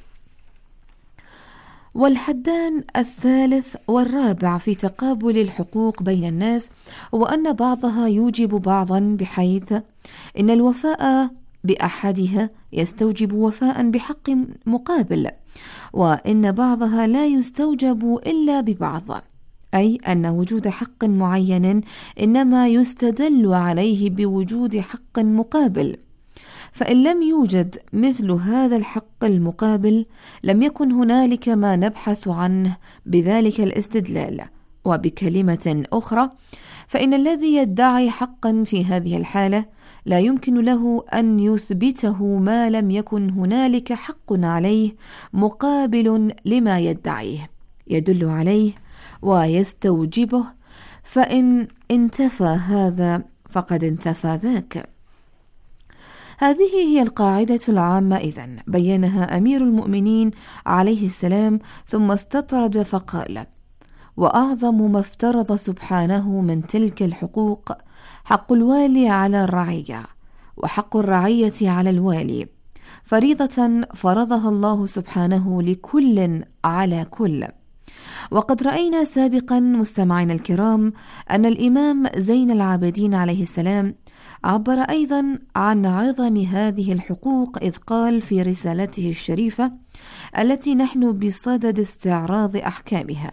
والحدان الثالث والرابع في تقابل الحقوق بين الناس هو أن بعضها يوجب بعضا، بحيث إن الوفاء بأحدها يستوجب وفاء بحق مقابل، وإن بعضها لا يستوجب إلا ببعض، أي أن وجود حق معين إنما يستدل عليه بوجود حق مقابل. فإن لم يوجد مثل هذا الحق المقابل لم يكن هنالك ما نبحث عنه بذلك الاستدلال. وبكلمة أخرى، فإن الذي يدعي حقا في هذه الحالة لا يمكن له أن يثبته ما لم يكن هنالك حق عليه مقابل لما يدعيه يدل عليه ويستوجبه، فإن انتفى هذا فقد انتفى ذاك. هذه هي القاعدة العامة إذن بينها أمير المؤمنين عليه السلام، ثم استطرد فقال: وأعظم ما افترض سبحانه من تلك الحقوق حق الوالي على الرعية، وحق الرعية على الوالي، فريضة فرضها الله سبحانه لكل على كل. وقد رأينا سابقا مستمعينا الكرام أن الإمام زين العابدين عليه السلام عبر أيضا عن عظم هذه الحقوق، إذ قال في رسالته الشريفة التي نحن بصدد استعراض أحكامها: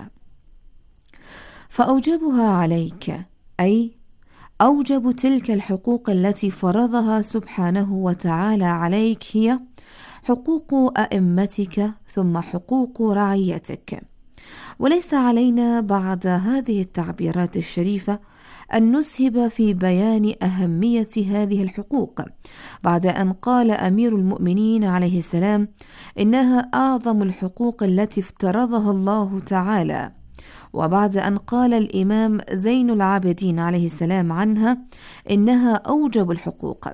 فأوجبها عليك، أي أوجب تلك الحقوق التي فرضها سبحانه وتعالى عليك هي حقوق أئمتك ثم حقوق رعيتك. وليس علينا بعد هذه التعبيرات الشريفة أن نسهب في بيان أهمية هذه الحقوق، بعد أن قال أمير المؤمنين عليه السلام إنها أعظم الحقوق التي افترضها الله تعالى، وبعد أن قال الإمام زين العابدين عليه السلام عنها إنها أوجب الحقوق.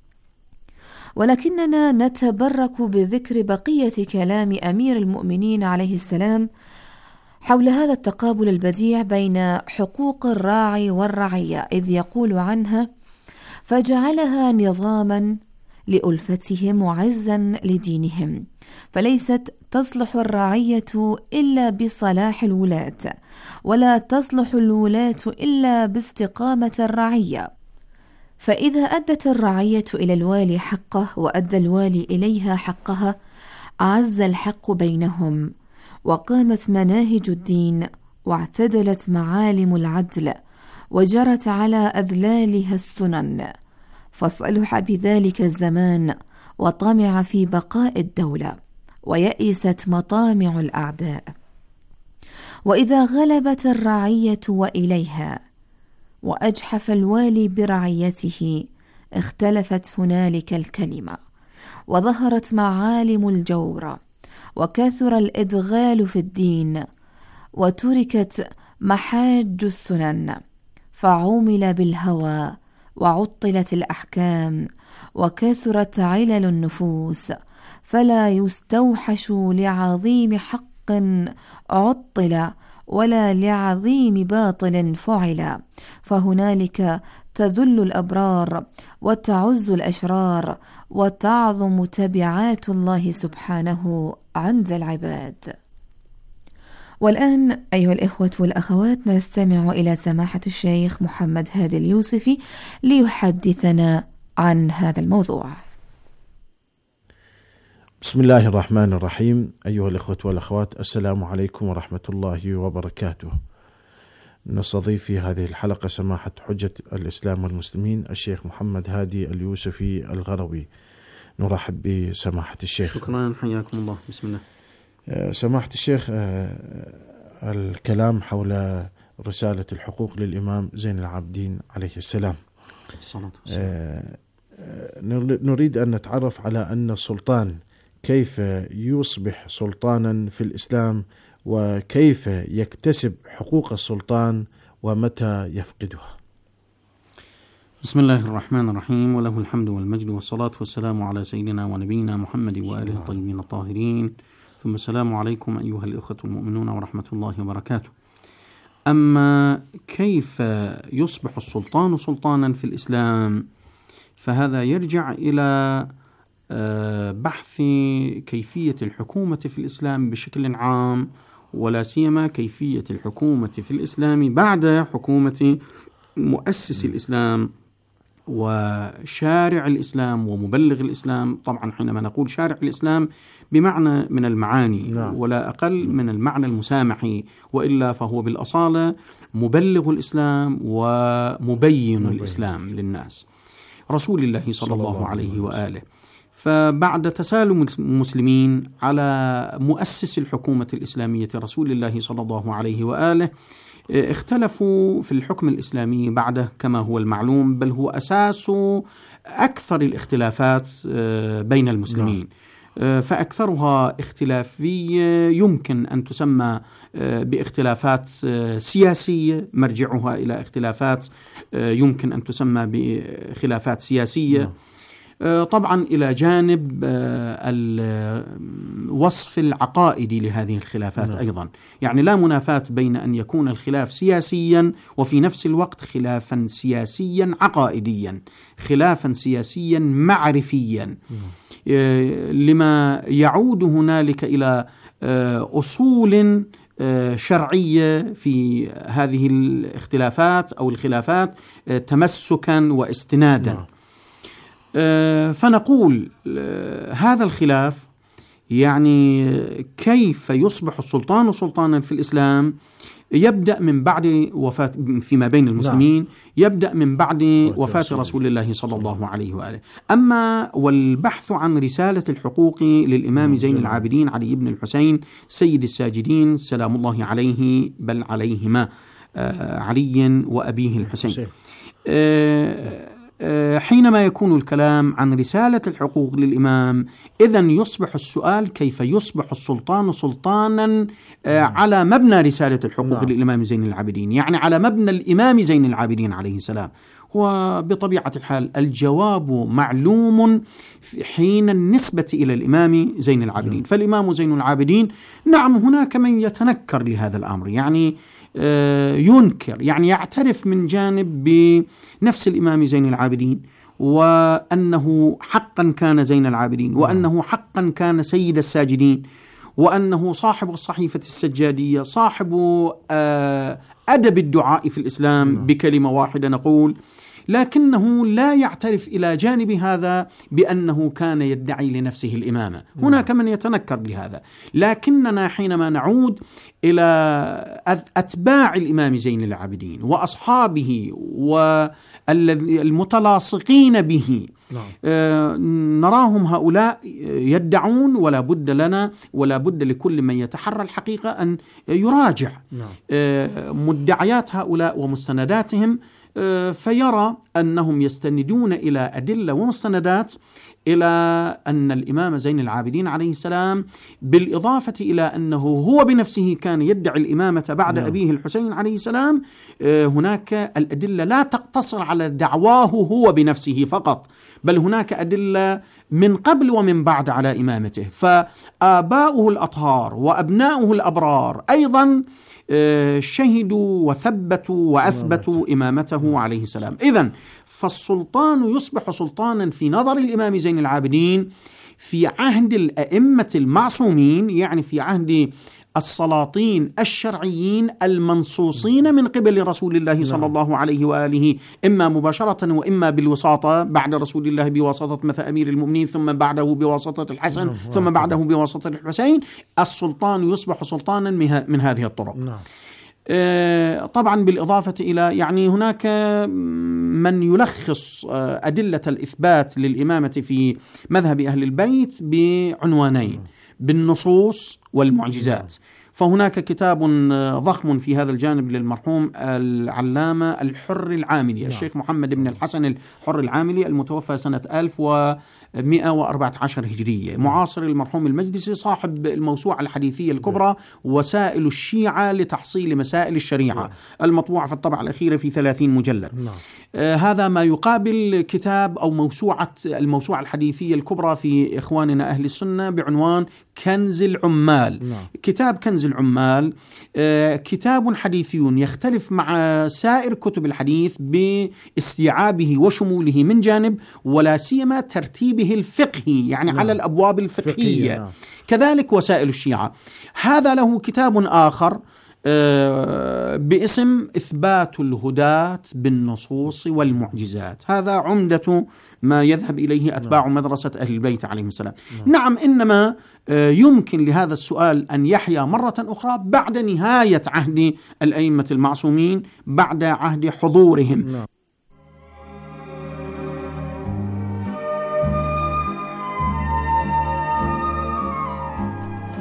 ولكننا نتبرك بذكر بقية كلام أمير المؤمنين عليه السلام حول هذا التقابل البديع بين حقوق الراعي والرعية، إذ يقول عنها: فجعلها نظاما لألفتهم وعزا لدينهم، فليست تصلح الرعية إلا بصلاح الولاة، ولا تصلح الولاة إلا باستقامة الرعية. فإذا أدت الرعية إلى الوالي حقه وأدى الوالي إليها حقها أعز الحق بينهم، وقامت مناهج الدين، واعتدلت معالم العدل، وجرت على أذلالها السنن، فصلح بذلك الزمان، وطمع في بقاء الدولة، ويئست مطامع الأعداء. وإذا غلبت الرعية وإليها وأجحف الوالي برعيته اختلفت هنالك الكلمة، وظهرت معالم الجور، وكثر الإدغال في الدين، وتركت محاج السنن، فعمل بالهوى، وعطلت الأحكام، وكثرت علل النفوس، فلا يستوحش لعظيم حق عطل ولا لعظيم باطل فعل، فهنالك تذل الأبرار وتعز الأشرار، وتعظم تبعات الله سبحانه عند العباد. والآن أيها الإخوة والأخوات نستمع إلى سماحة الشيخ محمد هادي اليوسفي ليحدثنا عن هذا الموضوع. بسم الله الرحمن الرحيم. أيها الإخوة والأخوات، السلام عليكم ورحمة الله وبركاته. نستضيف في هذه الحلقة سماحة حجة الإسلام والمسلمين الشيخ محمد هادي اليوسفي الغروي. نرحب بسماحة الشيخ. شكرا، حياكم الله. بسم الله. سماحة الشيخ، الكلام حول رسالة الحقوق للإمام زين العابدين عليه السلام. الصلاة والسلام. نريد أن نتعرف على أن السلطان كيف يصبح سلطانا في الإسلام، وكيف يكتسب حقوق السلطان، ومتى يفقدها. بسم الله الرحمن الرحيم، وله الحمد والمجد والصلاة والسلام على سيدنا ونبينا محمد وآله الطيبين الطاهرين، ثم السلام عليكم أيها الأخوة المؤمنون ورحمة الله وبركاته. أما كيف يصبح السلطان سلطانا في الإسلام، فهذا يرجع إلى بحث كيفية الحكومة في الإسلام بشكل عام، ولا سيما كيفية الحكومة في الإسلام بعد حكومة مؤسس الإسلام وشارع الإسلام ومبلغ الإسلام. طبعا حينما نقول شارع الإسلام بمعنى من المعاني، نعم، ولا أقل من المعنى المسامحي، وإلا فهو بالأصالة مبلغ الإسلام ومبين مبين الإسلام للناس. رسول الله صلى الله عليه وآله. فبعد تسالم المسلمين على مؤسس الحكومة الإسلامية رسول الله صلى الله عليه وآله، اختلفوا في الحكم الإسلامي بعده كما هو المعلوم، بل هو أساس أكثر الاختلافات بين المسلمين. فأكثرها اختلافية يمكن أن تسمى باختلافات سياسية، مرجعها إلى اختلافات يمكن أن تسمى بخلافات سياسية. طبعا إلى جانب الوصف العقائدي لهذه الخلافات أيضا، يعني لا منافاة بين أن يكون الخلاف سياسيا وفي نفس الوقت خلافا سياسيا عقائديا، خلافا سياسيا معرفيا، لما يعود هنالك إلى أصول شرعية في هذه الاختلافات أو الخلافات تمسكا واستنادا. فنقول هذا الخلاف يعني كيف يصبح السلطان سلطانا في الإسلام يبدأ من بعد وفاة فيما بين المسلمين، يبدأ من بعد وفاة رسول الله صلى الله عليه وآله. أما والبحث عن رسالة الحقوق للإمام زين العابدين علي بن الحسين سيد الساجدين سلام الله عليه بل عليهما، علي وأبيه الحسين، حينما يكون الكلام عن رسالة الحقوق للإمام إذن يصبح السؤال كيف يصبح السلطان سلطانا على مبنى رسالة الحقوق للإمام زين العابدين، يعني على مبنى الإمام زين العابدين عليه السلام. وبطبيعة الحال الجواب معلوم حين النسبة إلى الإمام زين العابدين. فالإمام زين العابدين نعم هناك من يتنكر لهذا الأمر، يعني ينكر، يعني يعترف من جانب بنفس الإمام زين العابدين وأنه حقا كان زين العابدين، وأنه حقا كان سيد الساجدين، وأنه صاحب الصحيفة السجادية، صاحب أدب الدعاء في الإسلام بكلمة واحدة نقول، لكنه لا يعترف إلى جانب هذا بأنه كان يدعي لنفسه الإمامة. هناك من يتنكر لهذا، لكننا حينما نعود إلى أتباع الإمام زين العابدين وأصحابه والمتلاصقين به آه نراهم هؤلاء يدعون، ولا بد لنا ولا بد لكل من يتحرى الحقيقة أن يراجع آه مدعيات هؤلاء ومستنداتهم، فيرى أنهم يستندون إلى أدلة ومستندات إلى أن الإمام زين العابدين عليه السلام بالإضافة إلى أنه هو بنفسه كان يدعي الإمامة بعد أبيه الحسين عليه السلام، هناك الأدلة لا تقتصر على دعواه هو بنفسه فقط، بل هناك أدلة من قبل ومن بعد على إمامته. فآباؤه الأطهار وأبناؤه الأبرار أيضا شهدوا وثبتوا وأثبتوا إمامته عليه السلام. إذن فالسلطان يصبح سلطانا في نظر الإمام زين العابدين في عهد الأئمة المعصومين، يعني في عهد السلاطين الشرعيين المنصوصين من قبل رسول الله صلى الله عليه وآله، إما مباشرة وإما بالوساطة، بعد رسول الله بواسطة مثل أمير المؤمنين، ثم بعده بواسطة الحسن، ثم بعده بواسطة الحسين. السلطان يصبح سلطانا من هذه الطرق. طبعا بالإضافة إلى يعني هناك من يلخص أدلة الإثبات للإمامة في مذهب أهل البيت بعنوانين: بالنصوص والمعجزات. فهناك كتاب ضخم في هذا الجانب للمرحوم العلامة الحر العاملي، الشيخ محمد بن الحسن الحر العاملي المتوفى سنة ألف ومئة وأربعة عشر هجرية، معاصر المرحوم المجدسي، صاحب الموسوعة الحديثية الكبرى وسائل الشيعة لتحصيل مسائل الشريعة، المطبوعة في الطبعة الأخيرة في ثلاثين مجلد. آه هذا ما يقابل كتاب أو موسوعة الموسوعة الحديثية الكبرى في إخواننا أهل السنة بعنوان كنز العمال. نعم. كتاب كنز العمال آه كتاب حديثي يختلف مع سائر كتب الحديث باستيعابه وشموله من جانب، ولا سيما ترتيبه الفقهي، يعني نعم. على الأبواب الفقهية. نعم. كذلك وسائل الشيعة. هذا له كتاب آخر آه باسم إثبات الهداة بالنصوص والمعجزات. هذا عمدة ما يذهب إليه أتباع نعم. مدرسة أهل البيت عليهم السلام. نعم, نعم إنما آه يمكن لهذا السؤال أن يحيا مرة أخرى بعد نهاية عهد الأئمة المعصومين، بعد عهد حضورهم. نعم.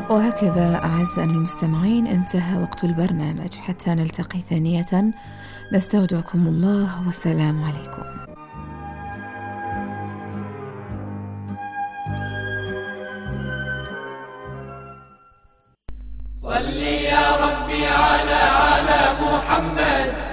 وهكذا أعزائنا المستمعين انتهى وقت البرنامج، حتى نلتقي ثانية نستودعكم الله والسلام عليكم. صل يا ربي على على محمد